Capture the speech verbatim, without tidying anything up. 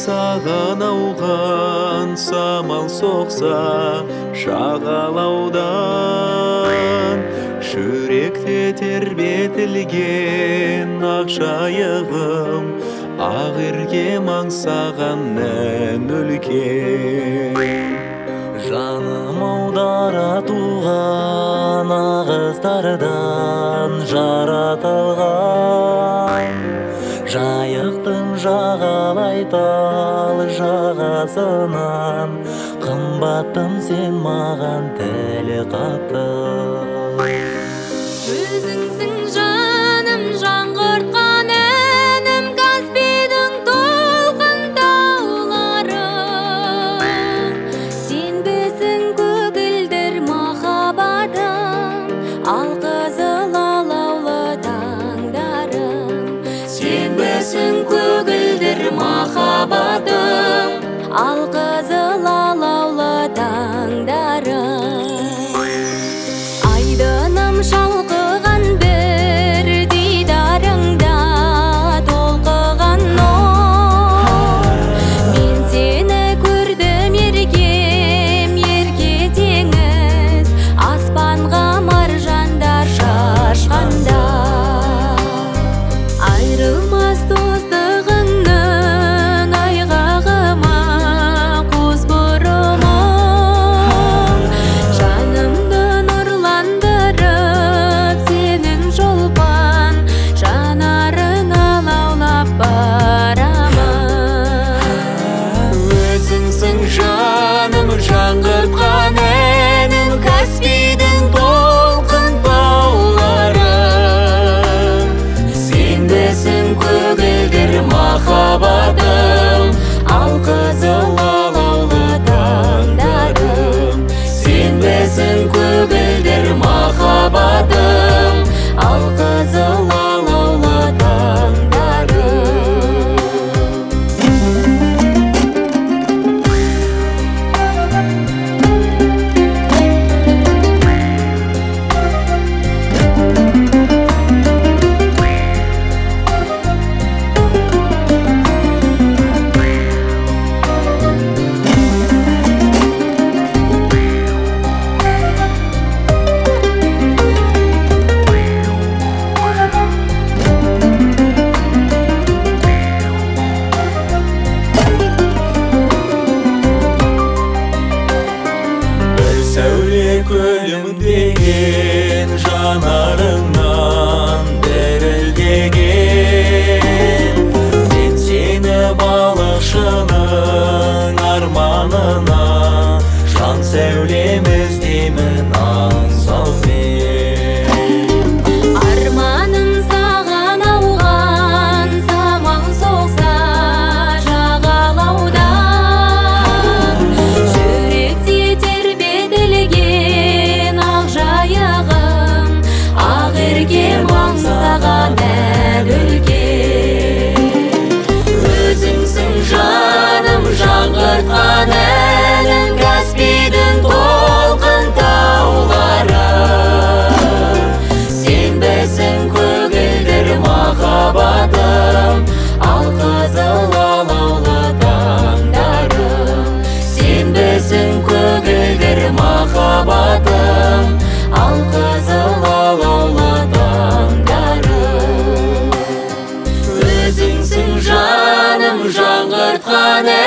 саған ауған самал соқса шағалаудан, жүректе тербетілген ақ жайығым, ақерке аңсаған ән өлкен. Жаным аудара туған ағыстардан жаратылған, жайықтың жағалай тал жағасынан, қымбаттым сен маған тілі қатып. Өзіңсің жаным, жаңғыртқан әнім, Каспийдің толқын таулары. Сенбісің көгілдір махаббатым, ал қызыл алаулы таңдарым. Сенбісің көгілдір махаббатым, ал қызыл алаулы таңдарым. Айдыным шалқыған бір дидарыңда толқыған нұр. Мен сені көрдім еркем, ерке теңіз, аспанға маржандар шашқанда. Айрылмас достығыңның айғағыма қос бұрымың, жанымды нұрландырып сенің жолпан жанарыңа лаулап барамын. Өзіңсің жаным, жаңғыртқан әнім, Каспийдің толқын таулары. Сенбісің көгілдір махаббатым, ал қызыл алаулы таңдарым. Сенбісің көгілдір махаббатым, ал қызыл алаулы таңдарым. Сәуле күлімдеген жанарыңнан дірілдеген, мен сені балықшының арманына жан сәулем іздеймін аңсаумен. Арманым саған ауған самал соқса жағалаудан, жүректе тербетілген ақ жайығым, ақеркем аңсаған ән өлкен. Өзіңсің жаным, жаңғыртқан әнім, Каспийдің толқын таулары. Сенбісің көгілдір махаббатым, ал қызыл алаулы таңдарым. Сенбісің көгілдір махаббатым, ал қызыл алаулы таңдарым. Өзіңсің жаным, жаңғыртқан